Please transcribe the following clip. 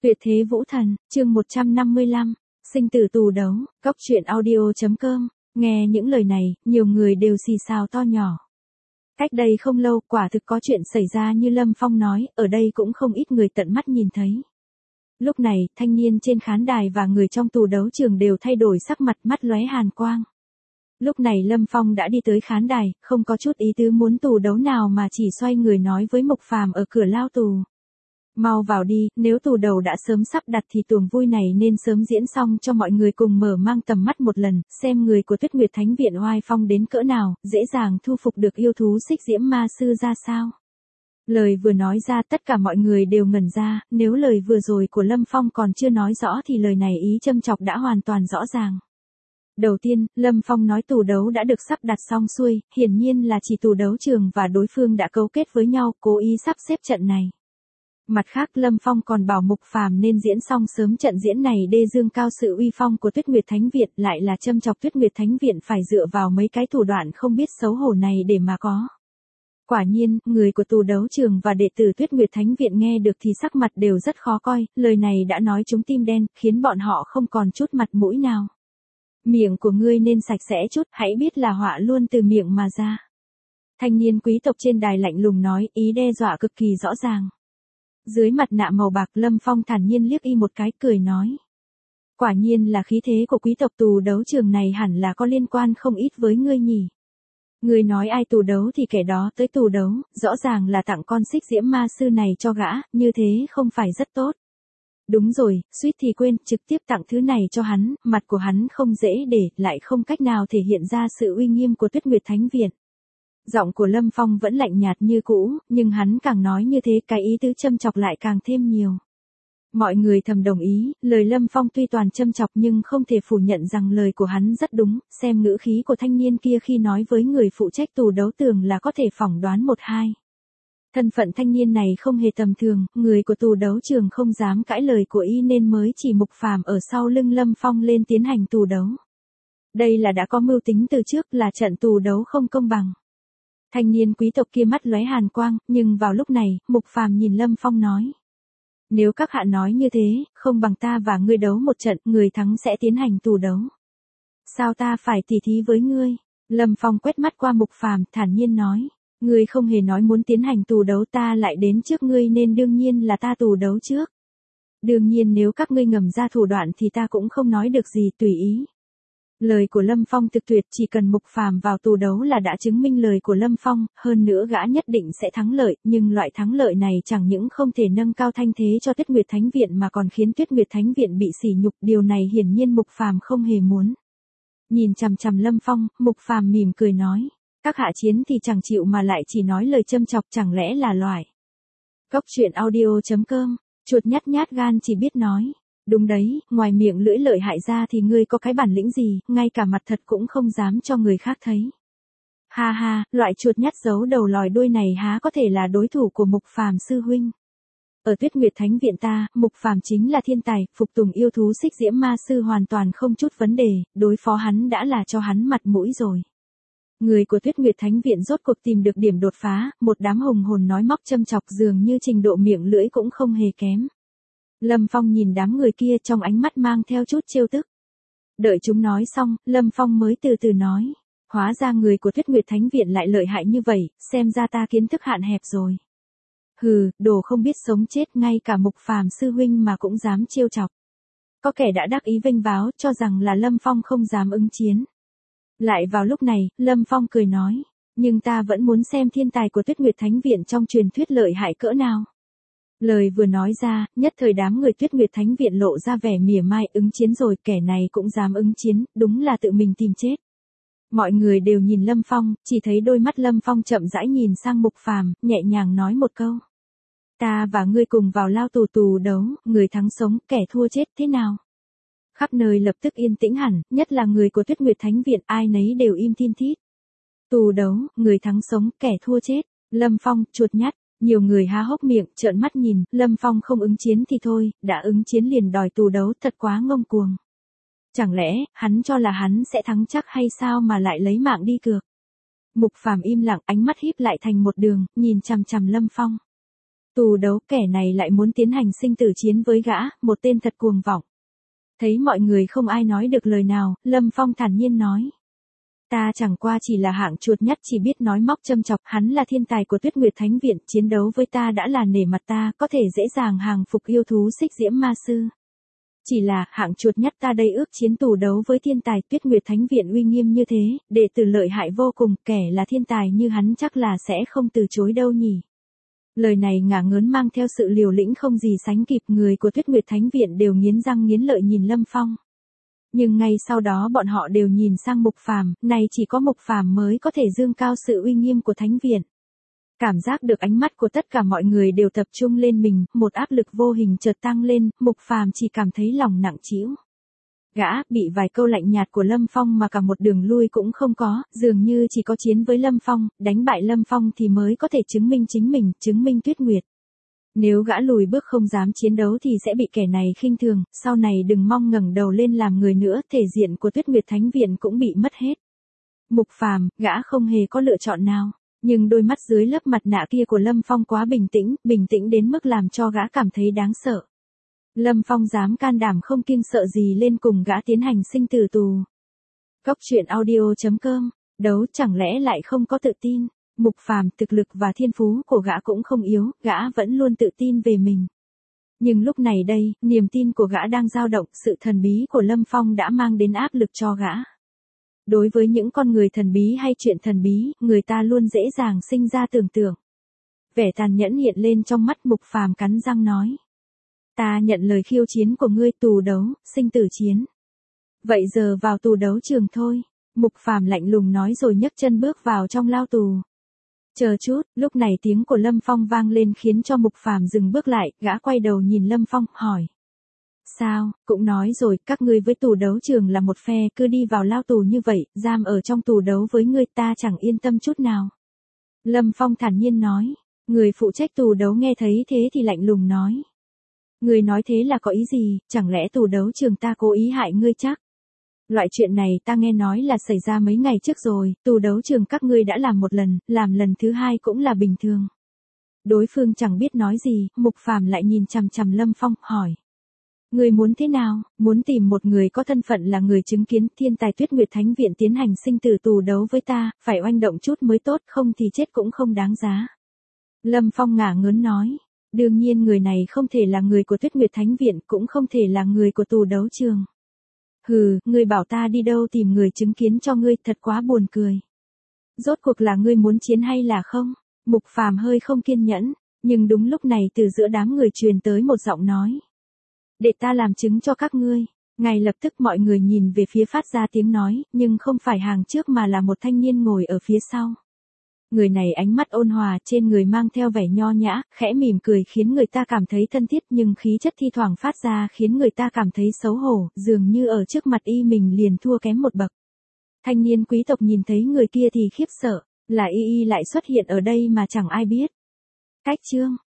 Tuyệt thế vũ thần, chương 155, sinh tử tù đấu, Cốc truyện audio.com, nghe những lời này, nhiều người đều xì xào to nhỏ. Cách đây không lâu, quả thực có chuyện xảy ra như Lâm Phong nói, ở đây cũng không ít người tận mắt nhìn thấy. Lúc này, thanh niên trên khán đài và người trong tù đấu trường đều thay đổi sắc mặt, mắt lóe hàn quang. Lúc này Lâm Phong đã đi tới khán đài, không có chút ý tứ muốn tù đấu nào mà chỉ xoay người nói với Mục Phàm ở cửa lao tù. Mau vào đi, nếu tù đầu đã sớm sắp đặt thì tuồng vui này nên sớm diễn xong cho mọi người cùng mở mang tầm mắt một lần, xem người của Tuyết Nguyệt Thánh Viện oai phong đến cỡ nào, dễ dàng thu phục được yêu thú Xích Diễm Ma Sư ra sao. Lời vừa nói ra tất cả mọi người đều ngẩn ra, nếu lời vừa rồi của Lâm Phong còn chưa nói rõ thì lời này ý châm chọc đã hoàn toàn rõ ràng. Đầu tiên, Lâm Phong nói tù đấu đã được sắp đặt xong xuôi, hiển nhiên là chỉ tù đấu trường và đối phương đã cấu kết với nhau, cố ý sắp xếp trận này. Mặt khác Lâm Phong còn bảo Mục Phàm nên diễn xong sớm trận diễn này để dương cao sự uy phong của Tuyết Nguyệt Thánh Viện, lại là châm chọc Tuyết Nguyệt Thánh Viện phải dựa vào mấy cái thủ đoạn không biết xấu hổ này để mà có. Quả nhiên, người của tù đấu trường và đệ tử Tuyết Nguyệt Thánh Viện nghe được thì sắc mặt đều rất khó coi, lời này đã nói trúng tim đen, khiến bọn họ không còn chút mặt mũi nào. Miệng của ngươi nên sạch sẽ chút, hãy biết là họa luôn từ miệng mà ra. Thanh niên quý tộc trên đài lạnh lùng nói, ý đe dọa cực kỳ rõ ràng. Dưới mặt nạ màu bạc Lâm Phong thản nhiên liếc y một cái cười nói. Quả nhiên là khí thế của quý tộc tù đấu trường này hẳn là có liên quan không ít với ngươi nhỉ. Ngươi nói ai tù đấu thì kẻ đó tới tù đấu, rõ ràng là tặng con Xích Diễm Ma Sư này cho gã, như thế không phải rất tốt. Đúng rồi, suýt thì quên, trực tiếp tặng thứ này cho hắn, mặt của hắn không dễ để, lại không cách nào thể hiện ra sự uy nghiêm của Tuyết Nguyệt Thánh Viện. Giọng của Lâm Phong vẫn lạnh nhạt như cũ, nhưng hắn càng nói như thế cái ý tứ châm chọc lại càng thêm nhiều. Mọi người thầm đồng ý, lời Lâm Phong tuy toàn châm chọc nhưng không thể phủ nhận rằng lời của hắn rất đúng, xem ngữ khí của thanh niên kia khi nói với người phụ trách tù đấu tường là có thể phỏng đoán một hai. Thân phận thanh niên này không hề tầm thường, người của tù đấu trường không dám cãi lời của y nên mới chỉ Mục Phàm ở sau lưng Lâm Phong lên tiến hành tù đấu. Đây là đã có mưu tính từ trước, là trận tù đấu không công bằng. Thanh niên quý tộc kia mắt lóe hàn quang, nhưng vào lúc này, Mục Phàm nhìn Lâm Phong nói. Nếu các hạ nói như thế, không bằng ta và ngươi đấu một trận, người thắng sẽ tiến hành tù đấu. Sao ta phải tỉ thí với ngươi? Lâm Phong quét mắt qua Mục Phàm, thản nhiên nói. Ngươi không hề nói muốn tiến hành tù đấu, ta lại đến trước ngươi nên đương nhiên là ta tù đấu trước. Đương nhiên nếu các ngươi ngầm ra thủ đoạn thì ta cũng không nói được gì, tùy ý. Lời của Lâm Phong thực tuyệt, chỉ cần Mục Phàm vào tù đấu là đã chứng minh lời của Lâm Phong, hơn nữa gã nhất định sẽ thắng lợi, nhưng loại thắng lợi này chẳng những không thể nâng cao thanh thế cho Tuyết Nguyệt Thánh Viện mà còn khiến Tuyết Nguyệt Thánh Viện bị sỉ nhục, điều này hiển nhiên Mục Phàm không hề muốn. Nhìn chằm chằm Lâm Phong, Mục Phàm mỉm cười nói, các hạ chiến thì chẳng chịu mà lại chỉ nói lời châm chọc, chẳng lẽ là loại. Cốc truyện audio.com, chuột nhát nhát gan chỉ biết nói. Đúng đấy, ngoài miệng lưỡi lợi hại ra thì ngươi có cái bản lĩnh gì, ngay cả mặt thật cũng không dám cho người khác thấy. Ha ha, loại chuột nhắt giấu đầu lòi đuôi này há có thể là đối thủ của Mục Phàm sư huynh. Ở Tuyết Nguyệt Thánh Viện ta, Mục Phàm chính là thiên tài, phục tùng yêu thú Xích Diễm Ma Sư hoàn toàn không chút vấn đề, đối phó hắn đã là cho hắn mặt mũi rồi. Người của Tuyết Nguyệt Thánh Viện rốt cuộc tìm được điểm đột phá, một đám hùng hồn nói móc châm chọc dường như trình độ miệng lưỡi cũng không hề kém. Lâm Phong nhìn đám người kia trong ánh mắt mang theo chút trêu tức. Đợi chúng nói xong, Lâm Phong mới từ từ nói. Hóa ra người của Tuyết Nguyệt Thánh Viện lại lợi hại như vậy, xem ra ta kiến thức hạn hẹp rồi. Hừ, đồ không biết sống chết, ngay cả Mục Phàm sư huynh mà cũng dám trêu chọc. Có kẻ đã đắc ý vênh váo cho rằng là Lâm Phong không dám ứng chiến. Lại vào lúc này, Lâm Phong cười nói. Nhưng ta vẫn muốn xem thiên tài của Tuyết Nguyệt Thánh Viện trong truyền thuyết lợi hại cỡ nào. Lời vừa nói ra, nhất thời đám người Tuyết Nguyệt Thánh Viện lộ ra vẻ mỉa mai, ứng chiến rồi, kẻ này cũng dám ứng chiến, đúng là tự mình tìm chết. Mọi người đều nhìn Lâm Phong, chỉ thấy đôi mắt Lâm Phong chậm rãi nhìn sang Mục Phàm, nhẹ nhàng nói một câu. Ta và ngươi cùng vào lao tù tù đấu, người thắng sống, kẻ thua chết thế nào? Khắp nơi lập tức yên tĩnh hẳn, nhất là người của Tuyết Nguyệt Thánh Viện, ai nấy đều im thiên thít. Tù đấu, người thắng sống, kẻ thua chết, Lâm Phong, chuột nhắt. Nhiều người há hốc miệng, trợn mắt nhìn, Lâm Phong không ứng chiến thì thôi, đã ứng chiến liền đòi tù đấu, thật quá ngông cuồng. Chẳng lẽ, hắn cho là hắn sẽ thắng chắc hay sao mà lại lấy mạng đi cược? Mục Phàm im lặng, ánh mắt híp lại thành một đường, nhìn chằm chằm Lâm Phong. Tù đấu, kẻ này lại muốn tiến hành sinh tử chiến với gã, một tên thật cuồng vọng. Thấy mọi người không ai nói được lời nào, Lâm Phong thản nhiên nói. Ta chẳng qua chỉ là hạng chuột nhất chỉ biết nói móc châm chọc, hắn là thiên tài của Tuyết Nguyệt Thánh Viện, chiến đấu với ta đã là nể mặt ta, có thể dễ dàng hàng phục yêu thú Xích Diễm Ma Sư. Chỉ là, hạng chuột nhất ta đây ước chiến tù đấu với thiên tài Tuyết Nguyệt Thánh Viện uy nghiêm như thế, đệ tử lợi hại vô cùng, kẻ là thiên tài như hắn chắc là sẽ không từ chối đâu nhỉ. Lời này ngả ngớn mang theo sự liều lĩnh không gì sánh kịp, người của Tuyết Nguyệt Thánh Viện đều nghiến răng nghiến lợi nhìn Lâm Phong. Nhưng ngay sau đó bọn họ đều nhìn sang Mục Phàm, này chỉ có Mục Phàm mới có thể dương cao sự uy nghiêm của Thánh Viện. Cảm giác được ánh mắt của tất cả mọi người đều tập trung lên mình, một áp lực vô hình chợt tăng lên, Mục Phàm chỉ cảm thấy lòng nặng trĩu. Gã bị vài câu lạnh nhạt của Lâm Phong mà cả một đường lui cũng không có, dường như chỉ có chiến với Lâm Phong, đánh bại Lâm Phong thì mới có thể chứng minh chính mình, chứng minh Tuyết Nguyệt. Nếu gã lùi bước không dám chiến đấu thì sẽ bị kẻ này khinh thường, sau này đừng mong ngẩng đầu lên làm người nữa, thể diện của Tuyết Nguyệt Thánh Viện cũng bị mất hết. Mục Phàm, gã không hề có lựa chọn nào, nhưng đôi mắt dưới lớp mặt nạ kia của Lâm Phong quá bình tĩnh đến mức làm cho gã cảm thấy đáng sợ. Lâm Phong dám can đảm không kiêng sợ gì lên cùng gã tiến hành sinh tử tù. Cốc truyện audio.com, đấu chẳng lẽ lại không có tự tin. Mục Phàm, thực lực và thiên phú của gã cũng không yếu, gã vẫn luôn tự tin về mình. Nhưng lúc này đây, niềm tin của gã đang dao động, sự thần bí của Lâm Phong đã mang đến áp lực cho gã. Đối với những con người thần bí hay chuyện thần bí, người ta luôn dễ dàng sinh ra tưởng tượng. Vẻ tàn nhẫn hiện lên trong mắt Mục Phàm, cắn răng nói. Ta nhận lời khiêu chiến của ngươi, tù đấu, sinh tử chiến. Vậy giờ vào tù đấu trường thôi. Mục Phàm lạnh lùng nói rồi nhấc chân bước vào trong lao tù. Chờ chút, lúc này tiếng của Lâm Phong vang lên khiến cho Mục Phàm dừng bước lại, gã quay đầu nhìn Lâm Phong, hỏi. Sao, cũng nói rồi, các ngươi với tù đấu trường là một phe, cứ đi vào lao tù như vậy, giam ở trong tù đấu với ngươi, ta chẳng yên tâm chút nào. Lâm Phong thản nhiên nói, người phụ trách tù đấu nghe thấy thế thì lạnh lùng nói. Ngươi nói thế là có ý gì, chẳng lẽ tù đấu trường ta cố ý hại ngươi chắc? Loại chuyện này ta nghe nói là xảy ra mấy ngày trước rồi, tù đấu trường các ngươi đã làm một lần, làm lần thứ hai cũng là bình thường. Đối phương chẳng biết nói gì, Mục Phàm lại nhìn chằm chằm Lâm Phong, hỏi. Ngươi muốn thế nào, muốn tìm một người có thân phận là người chứng kiến thiên tài Tuyết Nguyệt Thánh Viện tiến hành sinh tử tù đấu với ta, phải oanh động chút mới tốt, không thì chết cũng không đáng giá. Lâm Phong ngả ngớn nói. Đương nhiên người này không thể là người của Tuyết Nguyệt Thánh Viện, cũng không thể là người của tù đấu trường. Hừ, ngươi bảo ta đi đâu tìm người chứng kiến cho ngươi, thật quá buồn cười. Rốt cuộc là ngươi muốn chiến hay là không? Mục Phàm hơi không kiên nhẫn, nhưng đúng lúc này từ giữa đám người truyền tới một giọng nói. Để ta làm chứng cho các ngươi. Ngay lập tức mọi người nhìn về phía phát ra tiếng nói, nhưng không phải hàng trước mà là một thanh niên ngồi ở phía sau. Người này ánh mắt ôn hòa, trên người mang theo vẻ nho nhã, khẽ mỉm cười khiến người ta cảm thấy thân thiết, nhưng khí chất thi thoảng phát ra khiến người ta cảm thấy xấu hổ, dường như ở trước mặt y mình liền thua kém một bậc. Thanh niên quý tộc nhìn thấy người kia thì khiếp sợ, là y lại xuất hiện ở đây mà chẳng ai biết. Cách chương